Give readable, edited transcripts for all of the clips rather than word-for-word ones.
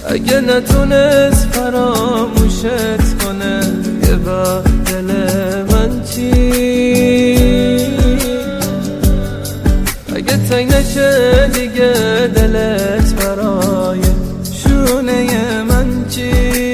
اگه نتونست فراموشت کنه یه بار دل من چی؟ اگه تنگ نشه دیگه دلت برای شونه من چی؟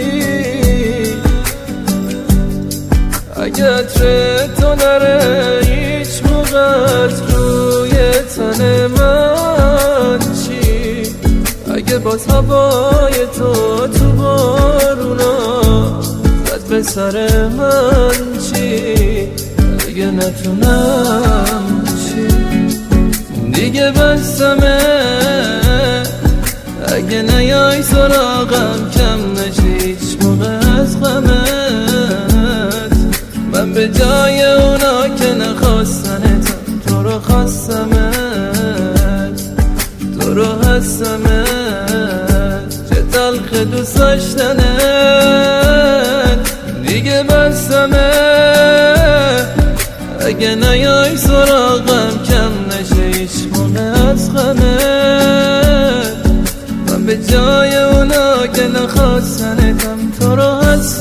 اگه عطر تو نره هیچ موقع روی تن من چی؟ اگه باز هوای تو بارونا زد به سر من چی؟ اگه نتونم چی؟ دیگه بسمه اگه نیای سراغم کم نشی هیچ موقع از غمت. من به جای اونا که نخواستنتم تو رو خواستمت، تو رو هستمت، چه تلخ دوست داشتنت. دیگه بسمه اگه نیای سراغم کم نشه هیچ موقع از غمت. من به جای اونا که نخواستنتم تو رو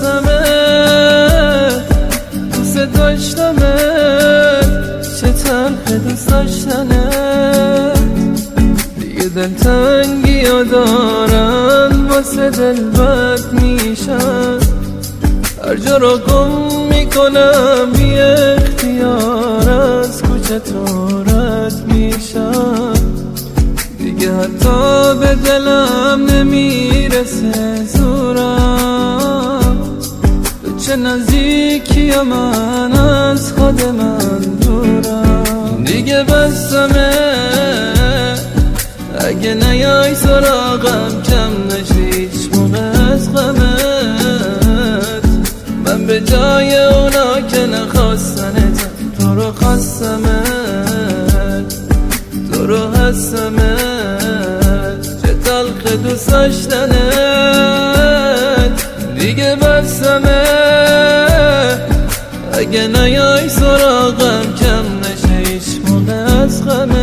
هستمت، دوست داشتمت، چه تلخ دوست داشتنت. دیگه دلتنگی ها دارم واسه دل بد میشم، هر جا رو گم میکنم بی اختیار از کوچه تو رد میشم. دیگه حتی به دلم نمیرسه زورم، تو چه نزدیکی من از خود من دورم. دیگه بسمه اگه نیای سراغم کم نشی هیچ موقع از غمت. من به جای اونا که نخواستنتم تو رو خواستمت، تو رو هستمت، چه تلخ دوست داشتنت. دیگه بسمه اگه نیای سراغم کم نشه هیچ موقع از غمت.